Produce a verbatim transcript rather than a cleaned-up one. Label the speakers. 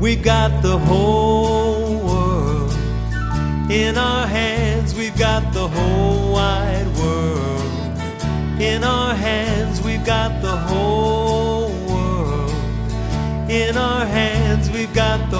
Speaker 1: We've got the whole world in our hands. We've got the whole wide world in our hands. We've got the whole world in our hands. We've got the